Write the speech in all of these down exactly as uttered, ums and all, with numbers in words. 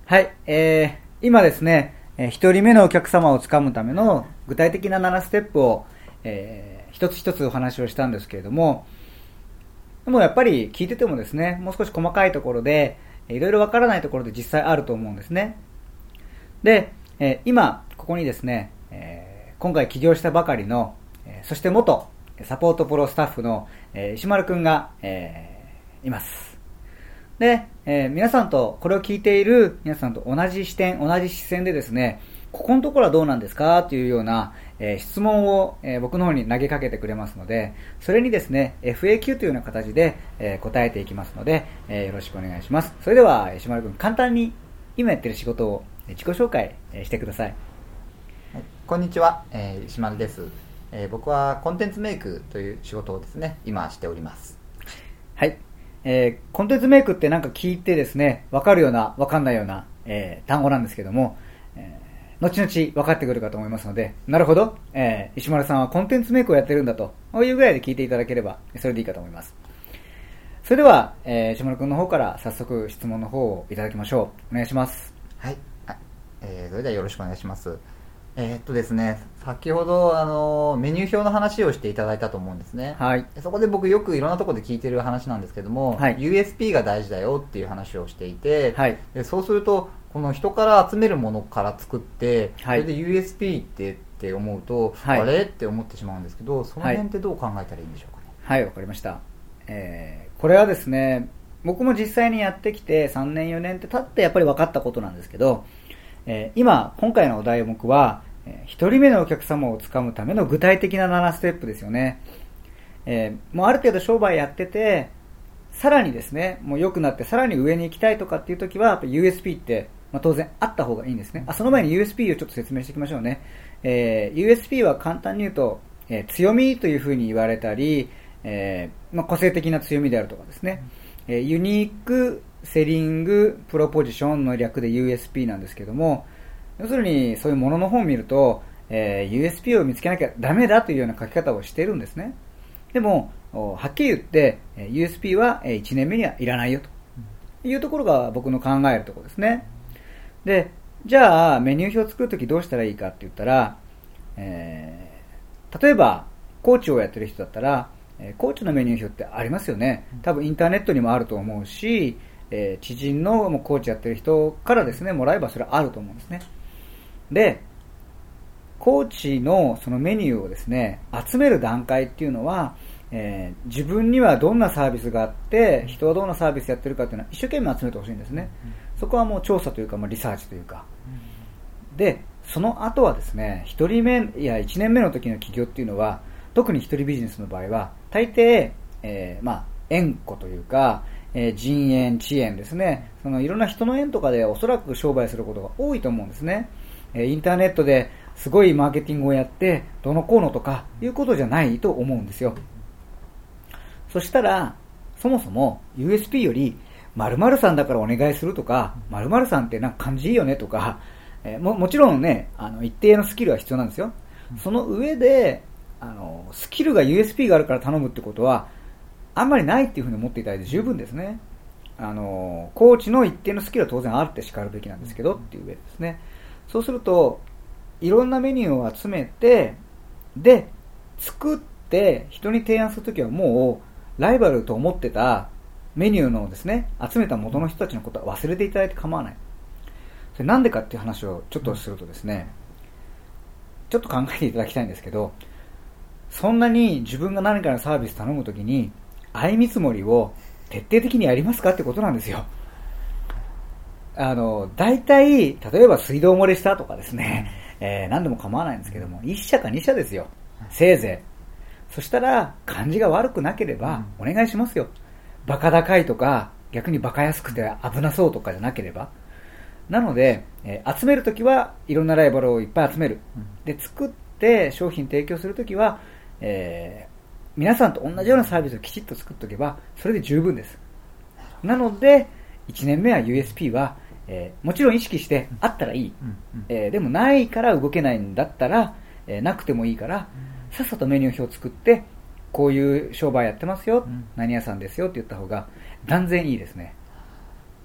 はい、えー、今ですね、えー、一人目のお客様をつかむための具体的なななステップを、えー、一つ一つお話をしたんですけれども、でもやっぱり聞いててもですね、もう少し細かいところで、いろいろわからないところで実際あると思うんですね。で、えー、今、ここにですね、えー、今回起業したばかりの、えー、そして元サポートプロスタッフの、えー、石丸くんが、えー、います。で、えー、皆さんと、これを聞いている皆さんと同じ視点、同じ視線でですね、ここのところはどうなんですかというような、えー、質問を、えー、僕の方に投げかけてくれますので、それにですね、エフエーキュー というような形で、えー、答えていきますので、えー、よろしくお願いします。それでは、石丸君、簡単に今やっている仕事を自己紹介してください。 はい、こんにちは、えー、石丸です、えー。僕はコンテンツメイクという仕事をですね、今しております。 はい。えー、コンテンツメイクってなんか聞いてですね、わかるような、わかんないような、えー、単語なんですけども、えー、後々分かってくるかと思いますので、なるほど、えー、石丸さんはコンテンツメイクをやってるんだと、こういうぐらいで聞いていただければ、それでいいかと思います。それでは、えー、石丸くんの方から早速質問の方をいただきましょう。お願いします。 はい。えー、それではよろしくお願いします。えー、っとですね、先ほどあのメニュー表の話をしていただいたと思うんですね。 はい。 そこで僕よくいろんなところで聞いてる話なんですけども、はい、ユーエスピー が大事だよっていう話をしていて、はい、でそうするとこの人から集めるものから作って、はい、それで ユーエスピー ってって思うと、はい、あれって思ってしまうんですけど、その辺ってどう考えたらいいんでしょうかね。 はい、わかりました。えー、これはですね、僕も実際にやってきてさんねんよねんって経ってやっぱり分かったことなんですけど、えー、今今回のお題目は一人目のお客様をつかむための具体的なななステップですよね。えー、もうある程度商売やってて、さらにですね、もう良くなってさらに上に行きたいとかっていう時は、やっぱ ユーエスピー って、まあ、当然あった方がいいんですね。あ、その前に ユーエスピー をちょっと説明していきましょうね。えー、ユーエスピー は簡単に言うと、えー、強みというふうに言われたり、えーまあ、個性的な強みであるとかですね、えー、ユニークセリングプロポジションの略で ユーエスピー なんですけども、要するにそういうものの本を見ると、えー、ユーエスピー を見つけなきゃダメだというような書き方をしているんですね。でもはっきり言って ユーエスピー はいちねんめにはいらないよというところが僕の考えるところですね。で、じゃあメニュー表を作るときどうしたらいいかって言ったら、えー、例えばコーチをやってる人だったらコーチのメニュー表ってありますよね。多分インターネットにもあると思うし、えー、知人のもうコーチやってる人からですねもらえばそれはあると思うんですね。で、コーチのそのメニューをですね集める段階っていうのは、えー、自分にはどんなサービスがあって人はどんなサービスやってるかっていうのは一生懸命集めてほしいんですね。そこはもう調査というか、まあ、リサーチというかで、その後はですねひとりめやいちねんめの時の起業っていうのは特に一人ビジネスの場合は大抵、えー、まあ縁故というか、えー、人縁知縁ですね、そのいろんな人の縁とかでおそらく商売することが多いと思うんですね。インターネットですごいマーケティングをやってどのこうのとかいうことじゃないと思うんですよ。そしたらそもそも ユーエスピー より〇〇さんだからお願いするとか、〇〇さんってなんか感じいいよねとか、えー、も, もちろんねあの一定のスキルは必要なんですよ。その上であのスキルが ユーエスピー があるから頼むってことはあんまりないっていうふうに思っていただいて十分ですね。あのコーチの一定のスキルは当然あってしかるべきなんですけどっていう上ですね。そうするといろんなメニューを集めてで作って人に提案するときはもうライバルと思ってたメニューのですね集めた元の人たちのことは忘れていただいて構わない。それなんでかっていう話をちょっとするとですね、ちょっと考えていただきたいんですけど、そんなに自分が何かのサービス頼むときに相見積もりを徹底的にやりますかってことなんですよ。あの大体例えば水道漏れしたとかですね、えー、何でも構わないんですけどもいっ社かに社ですよせいぜい。そしたら感じが悪くなければお願いしますよ。バカ高いとか逆にバカ安くて危なそうとかじゃなければ。なので、えー、集めるときはいろんなライバルをいっぱい集める。で作って商品提供するときは、えー、皆さんと同じようなサービスをきちっと作っておけばそれで十分です。なのでいちねんめは ユーエスピー はえー、もちろん意識してあったらいい、うんうんえー、でもないから動けないんだったら、えー、なくてもいいから、うん、さっさとメニュー表を作ってこういう商売やってますよ、うん、何屋さんですよって言った方が断然いいですね。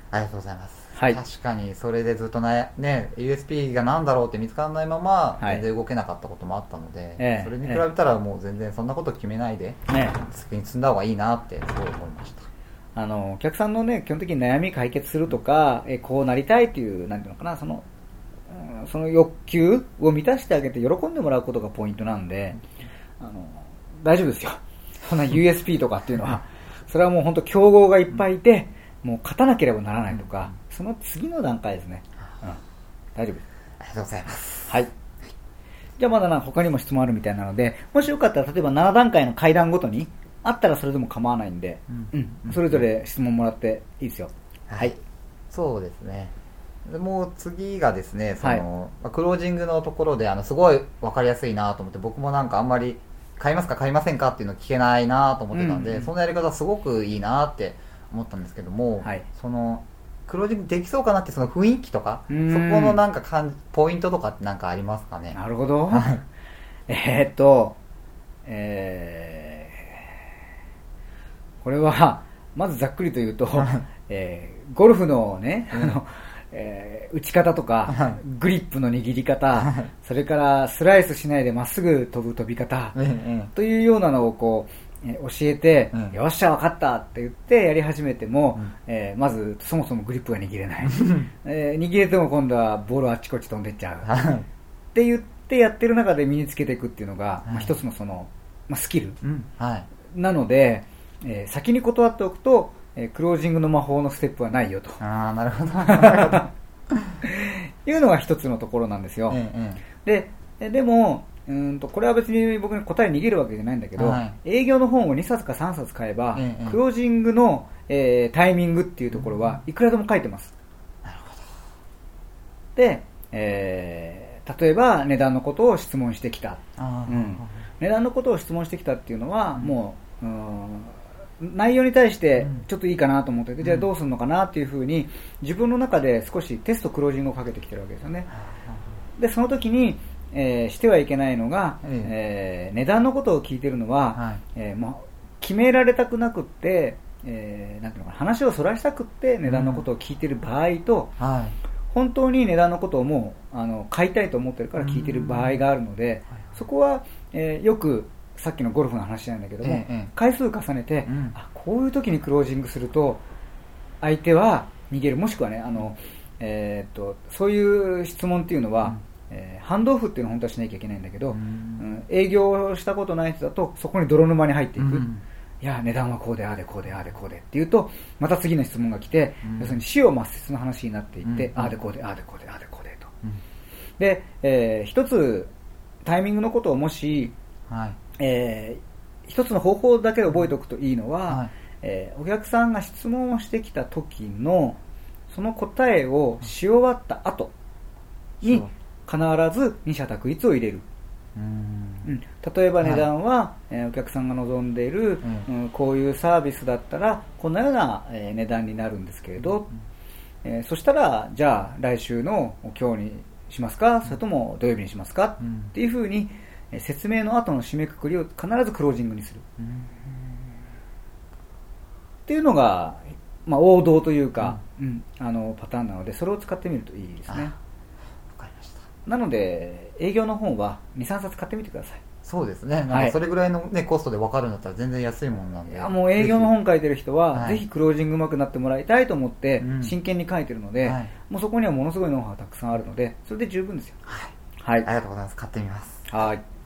ありがとうございます。 はい、 確かにそれでずっとね、ね ユーエスピー が何だろうって見つからないまま全然動けなかったこともあったので、はい、それに比べたらもう全然そんなこと決めないで、ね、先に積んだ方がいいなってすごい思いました。 あのお客さんのね基本的に悩み解決するとか、えこうなりたいっていうなんていうのかな、そのその欲求を満たしてあげて喜んでもらうことがポイントなんで、あの大丈夫ですよ。そんな ユーエスピー とかっていうのはそれはもう本当競合がいっぱいいて、もう勝たなければならないとか、その次の段階ですね。うん、大丈夫です。 ありがとうございます。 はい。じゃあまだな他にも質問あるみたいなので、もしよかったら例えばなな段階の階段ごとにあったらそれでも構わないんで、うんうん、それぞれ質問もらっていいですよ。 はい。はい、そうですね。でもう次がですね、その、はい、クロージングのところであのすごい分かりやすいなと思って、僕もなんかあんまり買いますか買いませんかっていうの聞けないなと思ってたんで、うんうん、そのやり方すごくいいなって思ったんですけども、はい、そのクロージングできそうかなってその雰囲気とか、そこのなんかかんポイントとかってなんかありますかね。 なるほど。えっと、えー、これはまずざっくりと言うと、えー、ゴルフのね、あのえー、打ち方とかグリップの握り方、それからスライスしないでまっすぐ飛ぶ飛び方というようなのをこう、えー、教えて、うん、よっしゃ分かったって言ってやり始めても、うん、えー、まずそもそもグリップが握れない、えー、握れても今度はボールあっちこっち飛んでっちゃうって言ってやってる中で身につけていくっていうのが、まあ、一つのその、まあ、スキル、うんはい、なので、えー、先に断っておくとクロージングの魔法のステップはないよと。 ああ、なるほど。なるほど。 いうのが一つのところなんですよ。うんうん、で、でも、うんと、これは別に僕に答え逃げるわけじゃないんだけど、はい、営業の本をにさつかさんさつ買えば、うんうん、クロージングの、えー、タイミングっていうところはいくらでも書いてます。なるほど。で、えー、例えば値段のことを質問してきた。あ、うん、値段のことを質問してきたっていうのは、うん、もう、うん内容に対してちょっといいかなと思ってて、うん、じゃあどうするのかなっていうふうに自分の中で少しテストクロージングをかけてきてるわけですよね。でその時に、えー、してはいけないのが、うんえー、値段のことを聞いてるのは、はいえーまあ、決められたくなくって、えー、なんていうのかな話をそらしたくって値段のことを聞いてる場合と、うんはい、本当に値段のことをもうあの買いたいと思ってるから聞いてる場合があるので、うん、そこは、えー、よくさっきのゴルフの話なんだけども、ええ、回数重ねて、うん、あこういう時にクロージングすると相手は逃げる、もしくはねあの、えー、っとそういう質問っていうのは、うんえー、ハンドオフっていうのを本当はしなきゃいけないんだけど、うんうん、営業したことない人だとそこに泥沼に入っていく、うん、いや値段はこうでああでこうでああでこうでっていうとまた次の質問が来て、うん、要するに死を抹殺の話になっていって、うん、ああでこうでああでこうでああでこうでと、うん、で、えー、一つタイミングのことをもし、はいえー、一つの方法だけで覚えておくといいのは、はいえー、お客さんが質問をしてきた時のその答えをし終わった後に必ず二者択一を入れる。うんうん、例えば値段は、はいえー、お客さんが望んでいる、うんうん、こういうサービスだったらこのような、えー、値段になるんですけれど、うんえー、そしたらじゃあ来週の今日にしますかそれとも土曜日にしますか、うん、っていうふうに説明の後の締めくくりを必ずクロージングにする、うん、っていうのが、まあ、王道というか、うんうん、あのパターンなのでそれを使ってみるといいですね。わかりました。なので営業の本は にさんさつ買ってみてください。 そうですね。なんかそれぐらいの、ね、コストで分かるんだったら全然安いもんなんで、 いやもう営業の本書いてる人はぜひ、はい、ぜひクロージングうまくなってもらいたいと思って真剣に書いてるので、うんはい、もうそこにはものすごいノウハウがたくさんあるのでそれで十分ですよ。 はい、はい、ありがとうございます。買ってみます。 はい。